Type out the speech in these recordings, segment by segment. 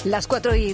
Las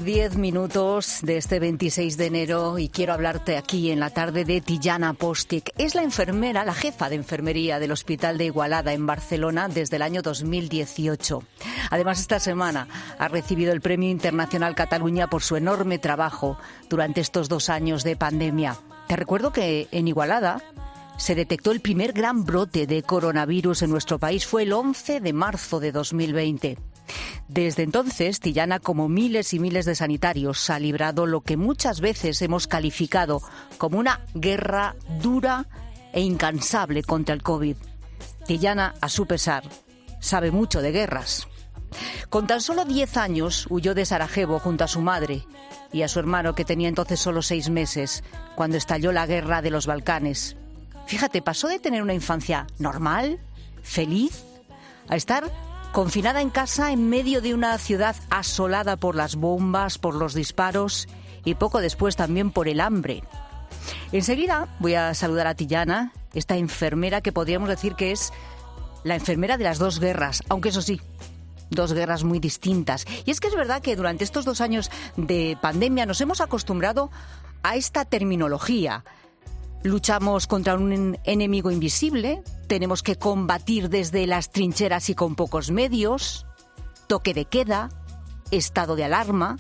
4:10 de este 26 de enero y quiero hablarte aquí en la tarde de Tijana Postic. Es la enfermera, la jefa de enfermería del Hospital de Igualada en Barcelona desde el año 2018. Además, esta semana ha recibido el Premio Internacional Cataluña por su enorme trabajo durante estos 2 años de pandemia. Te recuerdo que en Igualada se detectó el primer gran brote de coronavirus en nuestro país. Fue el 11 de marzo de 2020. Desde entonces, Tijana, como miles y miles de sanitarios, ha librado lo que muchas veces hemos calificado como una guerra dura e incansable contra el COVID. Tijana, a su pesar, sabe mucho de guerras. Con tan solo 10 años huyó de Sarajevo junto a su madre y a su hermano, que tenía entonces solo 6 meses, cuando estalló la guerra de los Balcanes. Fíjate, pasó de tener una infancia normal, feliz, a estar confinada en casa en medio de una ciudad asolada por las bombas, por los disparos y poco después también por el hambre. Enseguida voy a saludar a Tijana, esta enfermera que podríamos decir que es la enfermera de las 2 guerras, aunque eso sí, 2 guerras muy distintas. Y es que es verdad que durante estos 2 años de pandemia nos hemos acostumbrado a esta terminología. Luchamos contra un enemigo invisible, tenemos que combatir desde las trincheras y con pocos medios, toque de queda, estado de alarma.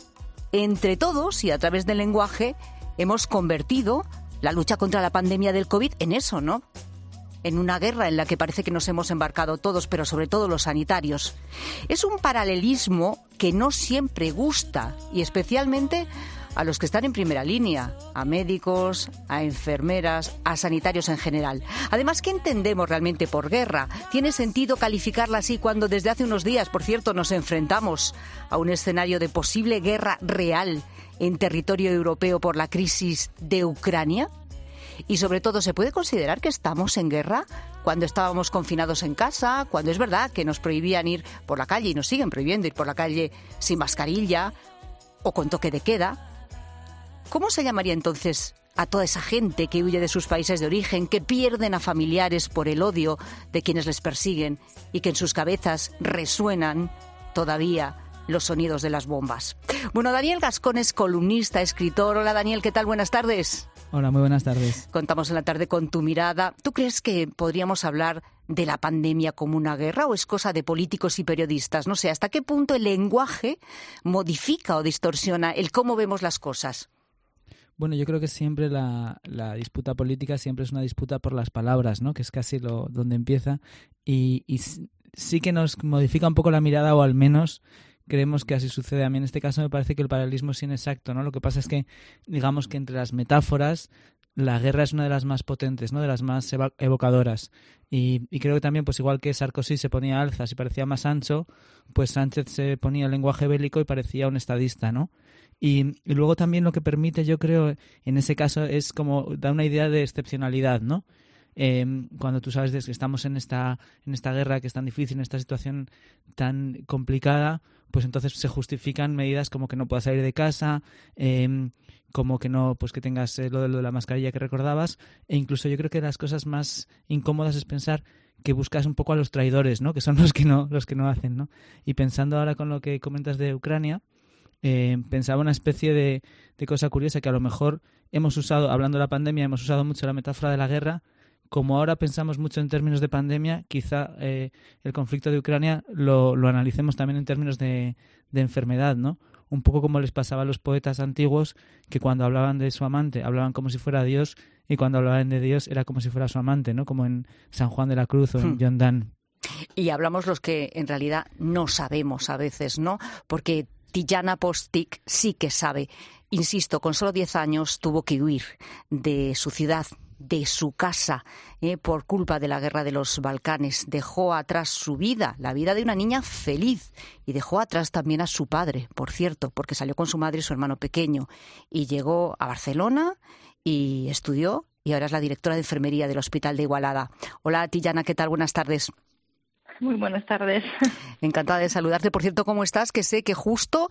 Entre todos y a través del lenguaje hemos convertido la lucha contra la pandemia del COVID en eso, ¿no? En una guerra en la que parece que nos hemos embarcado todos, pero sobre todo los sanitarios. Es un paralelismo que no siempre gusta, y especialmente a los que están en primera línea, a médicos, a enfermeras, a sanitarios en general. Además, ¿qué entendemos realmente por guerra? ¿Tiene sentido calificarla así cuando desde hace unos días, por cierto, nos enfrentamos a un escenario de posible guerra real en territorio europeo por la crisis de Ucrania? Y sobre todo, ¿se puede considerar que estamos en guerra cuando estábamos confinados en casa, cuando es verdad que nos prohibían ir por la calle y nos siguen prohibiendo ir por la calle sin mascarilla o con toque de queda? ¿Cómo se llamaría entonces a toda esa gente que huye de sus países de origen, que pierden a familiares por el odio de quienes les persiguen y que en sus cabezas resuenan todavía los sonidos de las bombas? Bueno, Daniel Gascón es columnista, escritor. Hola, Daniel, ¿qué tal? Buenas tardes. Hola, muy buenas tardes. Contamos en la tarde con tu mirada. ¿Tú crees que podríamos hablar de la pandemia como una guerra o es cosa de políticos y periodistas? No sé, ¿hasta qué punto el lenguaje modifica o distorsiona el cómo vemos las cosas? Bueno, yo creo que siempre la disputa política siempre es una disputa por las palabras, ¿no? Que es casi donde empieza. Y sí que nos modifica un poco la mirada, o al menos creemos que así sucede. A mí en este caso me parece que el paralelismo es inexacto, ¿no? Lo que pasa es que, digamos que entre las metáforas, la guerra es una de las más potentes, ¿no? De las más evocadoras. Y creo que también, pues igual que Sarkozy se ponía alzas y parecía más ancho, pues Sánchez se ponía el lenguaje bélico y parecía un estadista, ¿no? Y luego también lo que permite, yo creo, en ese caso es como dar una idea de excepcionalidad, ¿no? Cuando tú sabes que estamos en esta guerra que es tan difícil, en esta situación tan complicada, pues entonces se justifican medidas como que no puedas salir de casa, como que no, pues que tengas lo de la mascarilla que recordabas, e incluso yo creo que las cosas más incómodas es pensar que buscas un poco a los traidores, ¿no? Que son los que no hacen, ¿no? Y pensando ahora con lo que comentas de Ucrania, pensaba una especie de cosa curiosa que a lo mejor hemos usado, hablando de la pandemia, hemos usado mucho la metáfora de la guerra. Como ahora pensamos mucho en términos de pandemia, quizá el conflicto de Ucrania lo analicemos también en términos de enfermedad, ¿no? Un poco como les pasaba a los poetas antiguos, que cuando hablaban de su amante hablaban como si fuera Dios, y cuando hablaban de Dios era como si fuera su amante, ¿no? Como en San Juan de la Cruz o en John Donne. Y hablamos los que en realidad no sabemos a veces, ¿no? Porque Tijana Postic sí que sabe. Insisto, con solo 10 años tuvo que huir de su ciudad, de su casa, por culpa de la guerra de los Balcanes. Dejó atrás su vida, la vida de una niña feliz, y dejó atrás también a su padre, por cierto, porque salió con su madre y su hermano pequeño, y llegó a Barcelona y estudió, y ahora es la directora de enfermería del Hospital de Igualada. Hola, Tijana, ¿qué tal? Buenas tardes. Muy buenas tardes. Encantada de saludarte. Por cierto, ¿cómo estás? Que sé que justo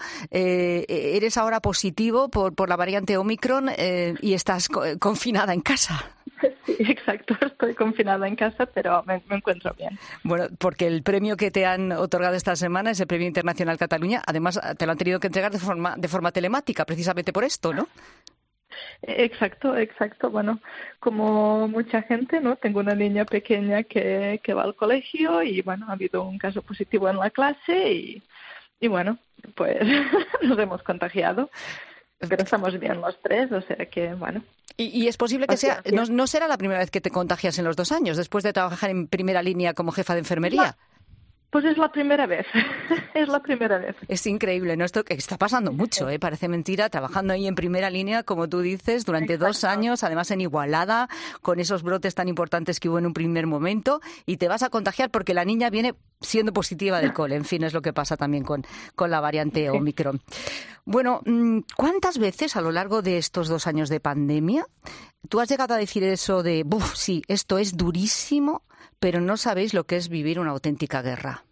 eres ahora positivo por la variante Omicron y estás confinada en casa. Sí, exacto. Estoy confinada en casa, pero me encuentro bien. Bueno, porque el premio que te han otorgado esta semana es el Premio Internacional Cataluña. Además, te lo han tenido que entregar de forma telemática, precisamente por esto, ¿no? Exacto, exacto. Bueno, como mucha gente, ¿no? Tengo una niña pequeña que va al colegio y, bueno, ha habido un caso positivo en la clase y bueno, pues nos hemos contagiado. Pero estamos bien los tres, o sea que, bueno. Y es posible que sea, no será la primera vez que te contagias en los 2 años, después de trabajar en primera línea como jefa de enfermería. Pues es la primera vez, es la primera vez. Es increíble, ¿no? Esto que está pasando mucho, ¿eh? Parece mentira, trabajando ahí en primera línea, como tú dices, durante 2 años, además en Igualada, con esos brotes tan importantes que hubo en un primer momento, y te vas a contagiar porque la niña viene siendo positiva del cole. En fin, es lo que pasa también con la variante Omicron. Bueno, ¿cuántas veces a lo largo de estos 2 años de pandemia tú has llegado a decir eso de, sí, esto es durísimo, pero no sabéis lo que es vivir una auténtica guerra?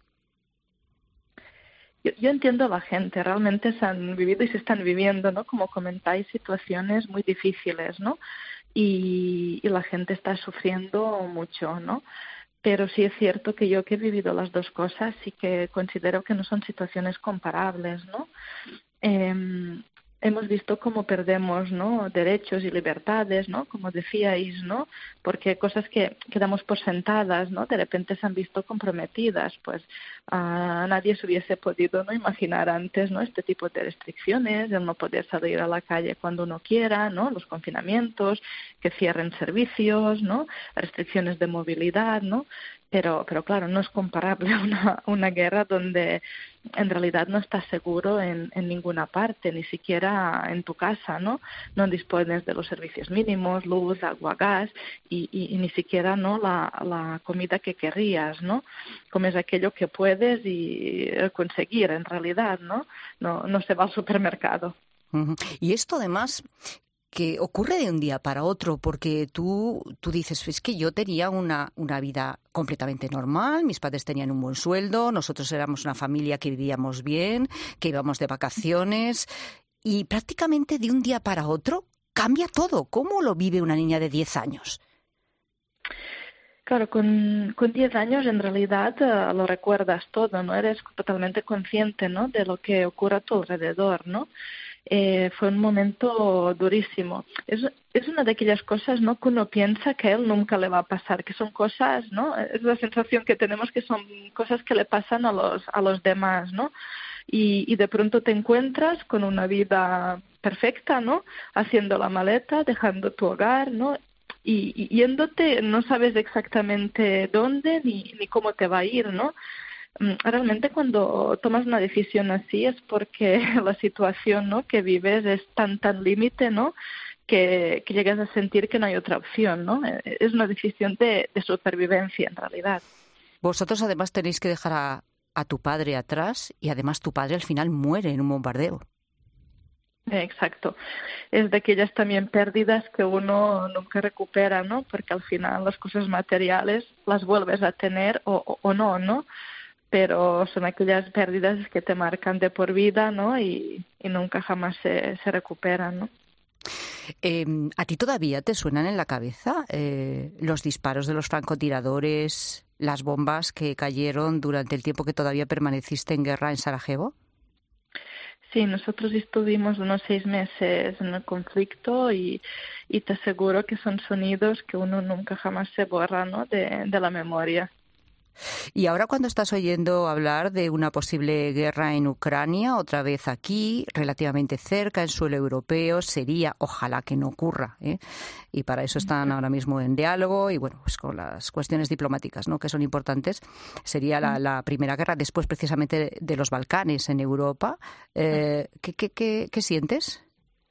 Yo entiendo a la gente, realmente se han vivido y se están viviendo, ¿no? Como comentáis, situaciones muy difíciles, ¿no? Y la gente está sufriendo mucho, ¿no? Pero sí es cierto que yo que he vivido las dos cosas sí que considero que no son situaciones comparables, ¿no? Hemos visto cómo perdemos, ¿no? Derechos y libertades, ¿no? Como decíais, ¿no? Porque cosas que damos por sentadas, ¿no? De repente se han visto comprometidas, pues nadie se hubiese podido, ¿no? Imaginar antes, ¿no? Este tipo de restricciones, el no poder salir a la calle cuando uno quiera, ¿no? Los confinamientos, que cierren servicios, ¿no? Restricciones de movilidad, ¿no? Pero claro, no es comparable a una guerra donde en realidad no estás seguro en ninguna parte, ni siquiera en tu casa, ¿no? No dispones de los servicios mínimos, luz, agua, gas y ni siquiera, ¿no? la comida que querrías, ¿no? Comes aquello que puedes y conseguir en realidad, ¿no? No se va al supermercado. Uh-huh. Y esto además que ocurre de un día para otro, porque tú dices, es que yo tenía una vida completamente normal, mis padres tenían un buen sueldo, nosotros éramos una familia que vivíamos bien, que íbamos de vacaciones, y prácticamente de un día para otro cambia todo. ¿Cómo lo vive una niña de 10 años? Claro, con 10 años en realidad lo recuerdas todo, ¿no? Eres totalmente consciente, ¿no? De lo que ocurre a tu alrededor, ¿no? Fue un momento durísimo. Es una de aquellas cosas, ¿no? Que uno piensa que a él nunca le va a pasar, que son cosas, ¿no? Es la sensación que tenemos que son cosas que le pasan a los demás, ¿no? Y de pronto te encuentras con una vida perfecta, ¿no? Haciendo la maleta, dejando tu hogar, ¿no? Y yéndote, no sabes exactamente dónde ni cómo te va a ir, ¿no? Realmente cuando tomas una decisión así es porque la situación, ¿no? que vives es tan límite, ¿no? que llegas a sentir que no hay otra opción, ¿no? Es una decisión de supervivencia en realidad. Vosotros además tenéis que dejar a tu padre atrás y además tu padre al final muere en un bombardeo. Exacto. Es de aquellas también pérdidas que uno nunca recupera, ¿no? Porque al final las cosas materiales las vuelves a tener o no, ¿no? Pero son aquellas pérdidas que te marcan de por vida, ¿no? Y nunca jamás se recuperan, ¿no? ¿A ti todavía te suenan en la cabeza los disparos de los francotiradores, las bombas que cayeron durante el tiempo que todavía permaneciste en guerra en Sarajevo? Sí, nosotros estuvimos unos 6 meses en el conflicto y te aseguro que son sonidos que uno nunca jamás se borra, ¿no? de la memoria. Y ahora cuando estás oyendo hablar de una posible guerra en Ucrania, otra vez aquí, relativamente cerca, en suelo europeo, sería, ojalá que no ocurra, ¿eh? Y para eso están ahora mismo en diálogo y bueno, pues con las cuestiones diplomáticas, ¿no? que son importantes, sería la primera guerra después precisamente de los Balcanes en Europa. ¿Qué sientes?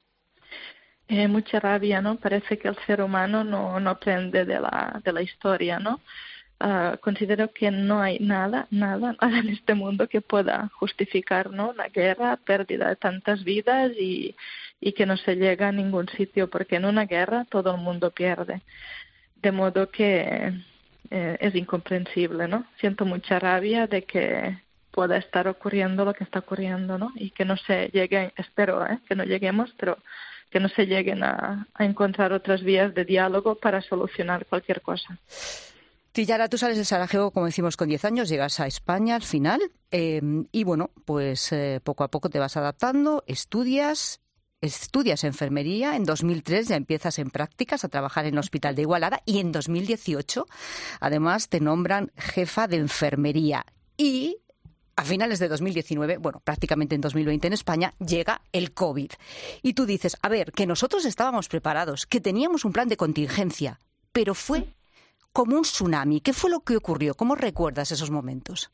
Mucha rabia, ¿no? Parece que el ser humano no aprende de la historia, ¿no? Considero que no hay nada en este mundo que pueda justificar, ¿no? Una guerra, pérdida de tantas vidas y que no se llega a ningún sitio, porque en una guerra todo el mundo pierde. De modo que es incomprensible, ¿no? Siento mucha rabia de que pueda estar ocurriendo lo que está ocurriendo, ¿no? Y que no se llegue, espero que no lleguemos, pero que no se lleguen a encontrar otras vías de diálogo para solucionar cualquier cosa. Tijana, tú sales de Sarajevo, como decimos, con 10 años, llegas a España al final y bueno, pues poco a poco te vas adaptando, estudias enfermería. En 2003 ya empiezas en prácticas a trabajar en el Hospital de Igualada y en 2018 además te nombran jefa de enfermería y a finales de 2019, bueno, prácticamente en 2020 en España, llega el COVID. Y tú dices, a ver, que nosotros estábamos preparados, que teníamos un plan de contingencia, pero fue como un tsunami. ¿Qué fue lo que ocurrió? ¿Cómo recuerdas esos momentos?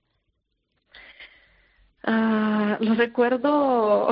Lo recuerdo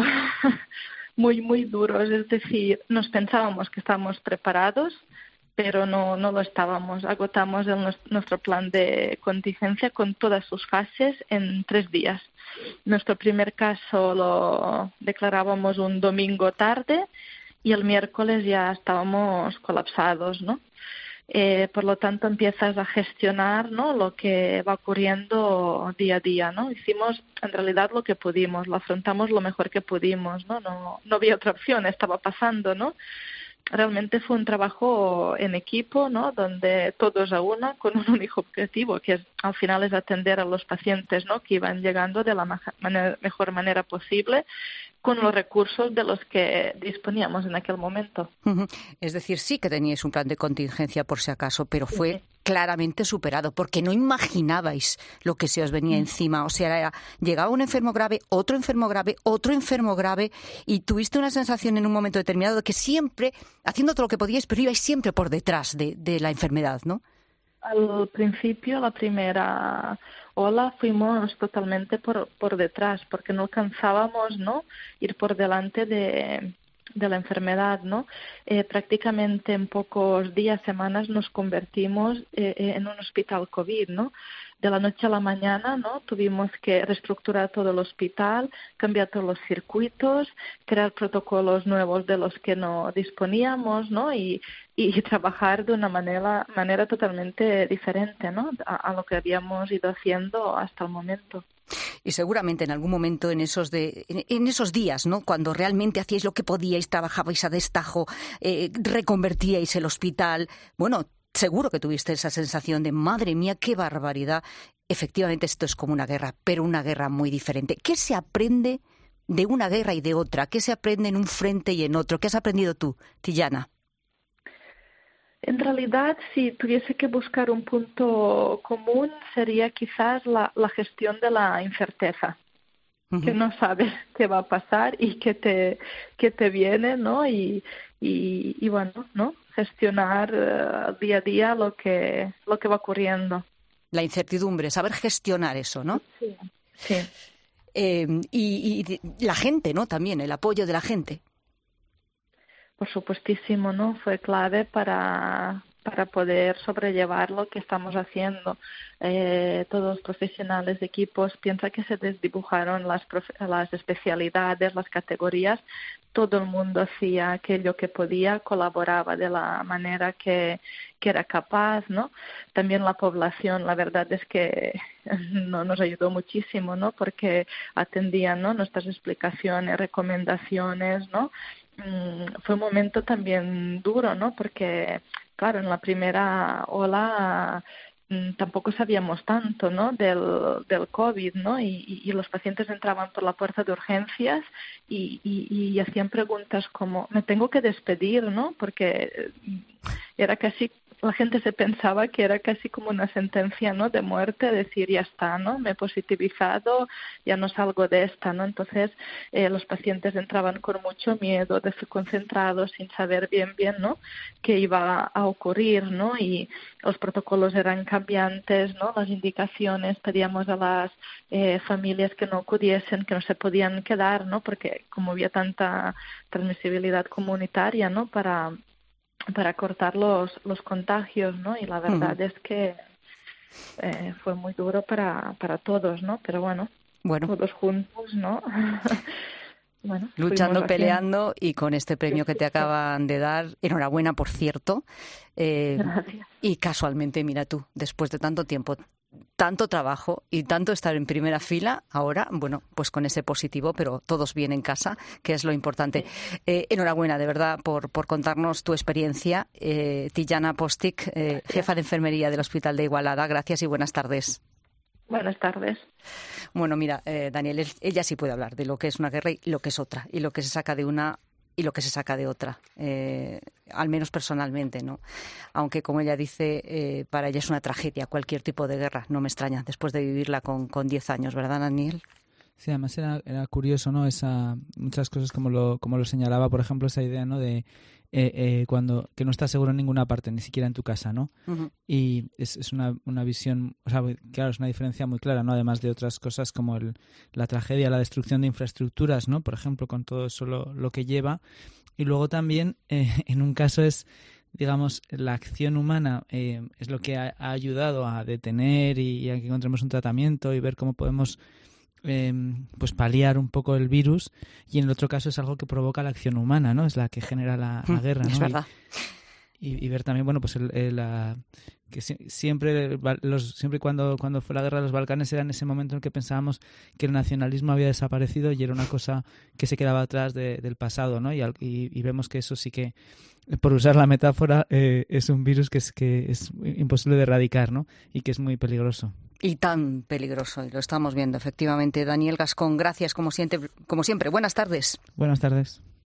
muy, muy duros. Es decir, nos pensábamos que estábamos preparados, pero no lo estábamos. Agotamos nuestro plan de contingencia con todas sus fases en 3 días. Nuestro primer caso lo declarábamos un domingo tarde y el miércoles ya estábamos colapsados, ¿no? Por lo tanto, empiezas a gestionar, ¿no?, lo que va ocurriendo día a día, ¿no? Hicimos en realidad lo que pudimos, lo afrontamos lo mejor que pudimos, ¿no? No había otra opción, estaba pasando, ¿no? Realmente fue un trabajo en equipo, ¿no?, donde todos a una, con un único objetivo, que al final es atender a los pacientes, ¿no?, que iban llegando de la mejor manera posible, con los recursos de los que disponíamos en aquel momento. Es decir, sí que teníais un plan de contingencia por si acaso, pero fue claramente superado, porque no imaginabais lo que se os venía encima. O sea, llegaba un enfermo grave, otro enfermo grave, y tuviste una sensación en un momento determinado de que siempre, haciendo todo lo que podíais, pero ibais siempre por detrás de la enfermedad, ¿no? Al principio, la primera ola, fuimos totalmente por detrás, porque no alcanzábamos, ¿no?, ir por delante de la enfermedad, ¿no? Prácticamente en pocos días, semanas, nos convertimos en un hospital COVID, ¿no? De la noche a la mañana, ¿no?, tuvimos que reestructurar todo el hospital, cambiar todos los circuitos, crear protocolos nuevos de los que no disponíamos, ¿no?, y trabajar de una manera totalmente diferente, ¿no?, a lo que habíamos ido haciendo hasta el momento. Y seguramente en algún momento en esos días, ¿no?, cuando realmente hacíais lo que podíais, trabajabais a destajo, reconvertíais el hospital, bueno, seguro que tuviste esa sensación de madre mía, qué barbaridad. Efectivamente esto es como una guerra, pero una guerra muy diferente. ¿Qué se aprende de una guerra y de otra? ¿Qué se aprende en un frente y en otro? ¿Qué has aprendido tú, Tijana? En realidad, si tuviese que buscar un punto común, sería quizás la gestión de la incerteza, que no sabes qué va a pasar y qué te viene, ¿no? Y bueno, ¿no?, gestionar día a día lo que va ocurriendo. La incertidumbre, saber gestionar eso, ¿no? Sí. Y la gente, ¿no?, también, el apoyo de la gente. Por supuestísimo, ¿no? Fue clave para poder sobrellevar lo que estamos haciendo. Todos los profesionales de equipos, piensa que se desdibujaron las especialidades, las categorías. Todo el mundo hacía aquello que podía, colaboraba de la manera que era capaz, ¿no? También la población, la verdad es que nos ayudó muchísimo, ¿no? Porque atendían, ¿no?, nuestras explicaciones, recomendaciones, ¿no? Fue un momento también duro, ¿no? Porque, claro, en la primera ola tampoco sabíamos tanto, ¿no?, del COVID, ¿no? Y los pacientes entraban por la puerta de urgencias y hacían preguntas como, ¿me tengo que despedir, no? Porque era casi, la gente se pensaba que era casi como una sentencia, ¿no?, de muerte, decir, ya está, ¿no?, me he positivizado, ya no salgo de esta, ¿no? Entonces, los pacientes entraban con mucho miedo, desconcentrados, sin saber bien, ¿no?, qué iba a ocurrir, ¿no? Y los protocolos eran cambiantes, ¿no? Las indicaciones, pedíamos a las familias que no acudiesen, que no se podían quedar, ¿no? Porque como había tanta transmisibilidad comunitaria, ¿no?, para cortar los contagios, ¿no? Y la verdad es que fue muy duro para todos, ¿no? Pero bueno, todos juntos, ¿no? Bueno, luchando, peleando y con este premio que te acaban de dar. Enhorabuena, por cierto. Gracias. Y casualmente, mira tú, después de tanto tiempo, tanto trabajo y tanto estar en primera fila, ahora, bueno, pues con ese positivo, pero todos bien en casa, que es lo importante. Enhorabuena, de verdad, por contarnos tu experiencia. Tijana Postic, jefa de enfermería del Hospital de Igualada, gracias y buenas tardes. Buenas tardes. Bueno, mira, Daniel, ella sí puede hablar de lo que es una guerra y lo que es otra, y lo que se saca de una y lo que se saca de otra, al menos personalmente, ¿no? Aunque, como ella dice, para ella es una tragedia cualquier tipo de guerra, no me extraña, después de vivirla con 10 años, ¿verdad, Daniel? Sí, además era curioso, ¿no? Muchas cosas como lo señalaba, por ejemplo, esa idea, ¿no? De cuando que no estás seguro en ninguna parte, ni siquiera en tu casa, ¿no? Uh-huh. Y es una visión, o sea, claro, es una diferencia muy clara, ¿no? Además de otras cosas como la tragedia, la destrucción de infraestructuras, ¿no? Por ejemplo, con todo eso lo que lleva. Y luego también, en un caso digamos, la acción humana es lo que ha ayudado a detener y a que encontremos un tratamiento y ver cómo podemos pues paliar un poco el virus, y en el otro caso es algo que provoca la acción humana, ¿no? Es la que genera la guerra, ¿no? Es verdad. Y ver también, bueno, pues que siempre cuando fue la guerra de los Balcanes era en ese momento en el que pensábamos que el nacionalismo había desaparecido y era una cosa que se quedaba atrás del pasado, ¿no? Y vemos que eso sí que, por usar la metáfora, es un virus que es imposible de erradicar, ¿no? Y que es muy peligroso. Y tan peligroso, y lo estamos viendo, efectivamente. Daniel Gascón, gracias como siempre. Buenas tardes. Buenas tardes.